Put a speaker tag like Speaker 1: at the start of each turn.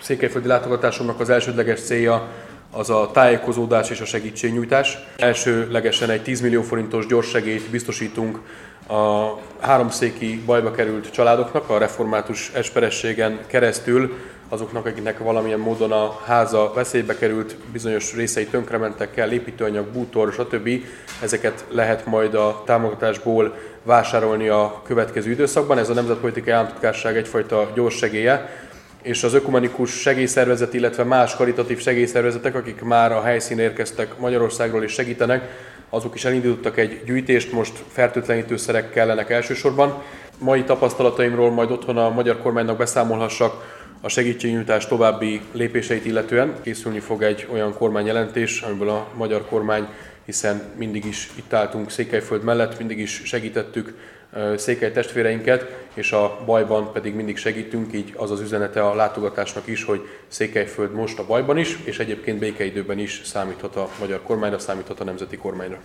Speaker 1: székelyföldi látogatásomnak az elsődleges célja az a tájékozódás és a segítségnyújtás. Elsőlegesen egy 10 millió forintos gyorssegélyt biztosítunk a háromszéki bajba került családoknak, a református esperességen keresztül, azoknak, akiknek valamilyen módon a háza veszélybe került, bizonyos részei tönkrementek el, építőanyag, bútor, stb. Ezeket lehet majd a támogatásból vásárolni a következő időszakban. Ez a Nemzetpolitikai Államtitkárság egyfajta gyorssegélye, és az ökumenikus segélyszervezet, illetve más karitatív segélyszervezetek, akik már a helyszínre érkeztek Magyarországról és segítenek, azok is elindítottak egy gyűjtést, most fertőtlenítőszerek kellenek elsősorban. Mai tapasztalataimról majd otthon a magyar kormánynak beszámolhassak a segítségnyújtás további lépéseit illetően. Készülni fog egy olyan kormányjelentés, amiből a magyar kormány, hiszen mindig is itt álltunk Székelyföld mellett, mindig is segítettük székely testvéreinket, és a bajban pedig mindig segítünk, így az az üzenete a látogatásnak is, hogy Székelyföld most a bajban is, és egyébként békeidőben is számíthat a magyar kormányra, számíthat a nemzeti kormányra.